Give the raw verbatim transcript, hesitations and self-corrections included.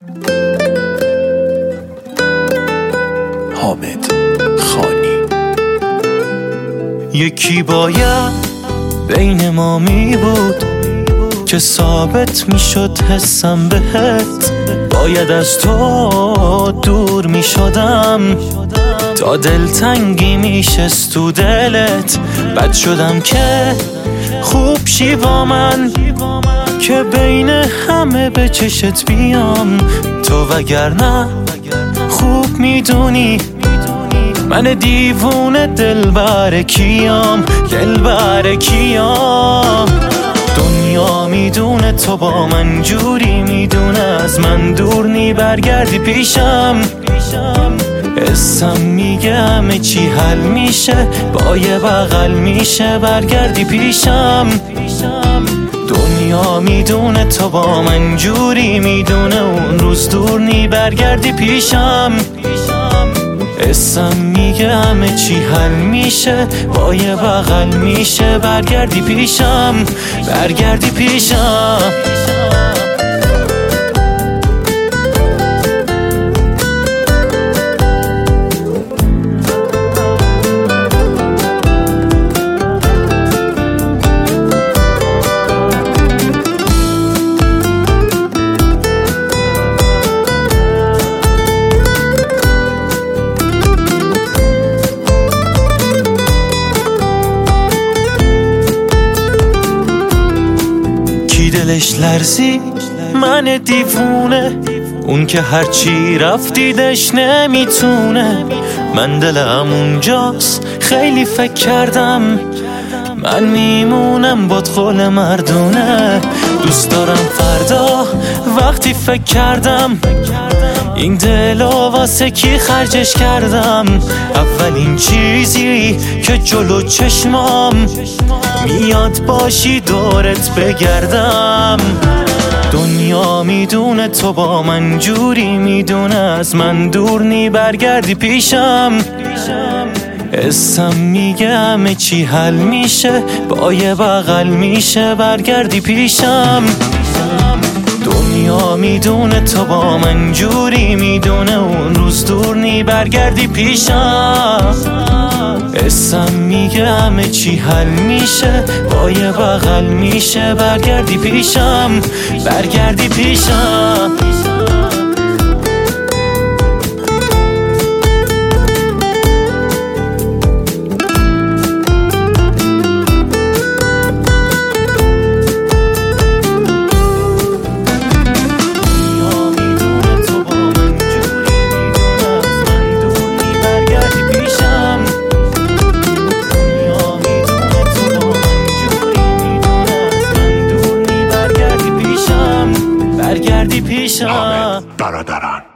حامد خانی. یکی باید بین ما می بود که ثابت می شد حسم بهت، باید از تو دور می شدم تا دلتنگی می شست تو دلت. بد شدم که خوب شی با من که بین همه به چشت بیام، تو وگرنه خوب می دونی من دیوونه دلبر کیام، دلبر کیام. دنیا میدونه تو با من جوری میدونه از من دور نی برگردی پیشم. اسم میگه همه چی حل میشه با یه بغل میشه برگردی پیشم. دنیا میدونه تو با من جوری میدونه اون روز دور نی برگردی پیشم. اسم میگه همه چی حل میشه با یه بغل میشه برگردی پیشم، برگردی پیشم. دلش لرزی من دیوونه، اون که هرچی رفتیدش نمیتونه. من دلم اونجاست خیلی فکر کردم من میمونم باد خول مردونه. دوست دارم فردا وقتی فکر کردم این دلو واسه کی خرجش کردم. اولین چیزی که جلو چشمام میاد باشی دورت بگردم. دنیا میدونه تو با من جوری میدونه از من دور نی برگردی پیشم. اسم میگه همه چی حل میشه با یه بغل میشه برگردی پیشم. دنیا میدونه تو با من جوری میدونه اون روز دور نی برگردی پیشم. اسم میگه همه چی حل میشه با یه بغل میشه برگردی پیشم، برگردی پیشم. برگردی پیشم. حامد برادران.